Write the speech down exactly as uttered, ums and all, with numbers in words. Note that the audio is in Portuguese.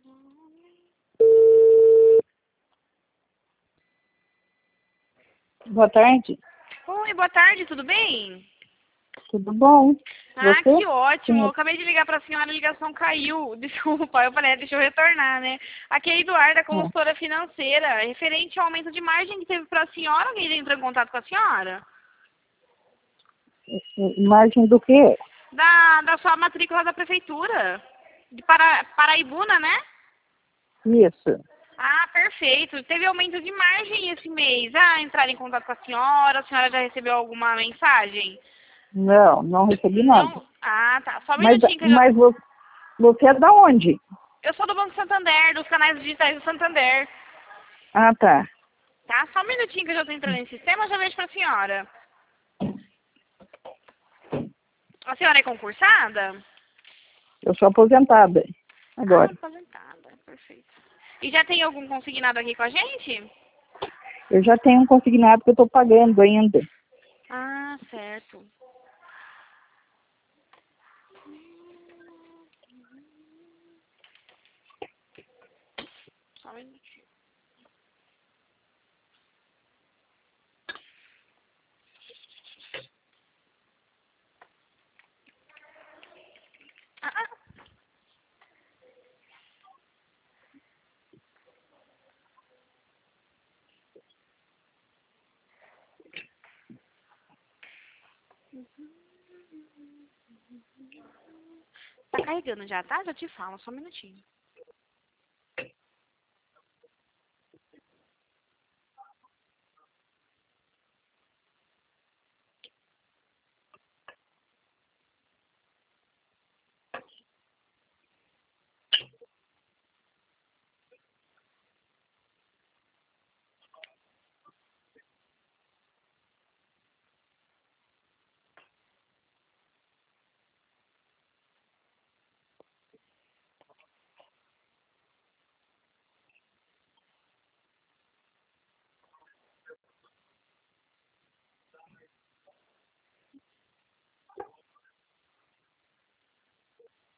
Boa tarde. Oi, boa tarde, tudo bem? Tudo bom? Ah, Você? que ótimo. Sim. Eu acabei de ligar para a senhora, a ligação caiu. Desculpa, eu falei, "É, deixa eu retornar, né? Aqui é a Eduarda, consultora financeira. Referente ao aumento de margem que teve para a senhora, alguém entrou em contato com a senhora? É, margem do quê? Da, da sua matrícula da prefeitura. De Para, Paraibuna, né? Isso. Ah, perfeito. Teve aumento de margem esse mês. Ah, entrar em contato com a senhora. A senhora já recebeu alguma mensagem? Não, não recebi nada. Não? Ah, tá. Só um Mas, minutinho que eu já... mas vo- você é da onde? Eu sou do Banco Santander, dos canais digitais do Santander. Ah, tá. Tá? Só um minutinho que eu já tô entrando em sistema, eu já vejo pra senhora. A senhora é concursada? Eu sou aposentada Ah, agora. aposentada. Perfeito. E já tem algum consignado aqui com a gente? Eu já tenho um consignado que eu estou pagando ainda. Ah, certo. Só um minutinho. Ah, ah. Tá carregando já, tá? Já te falo, só um minutinho.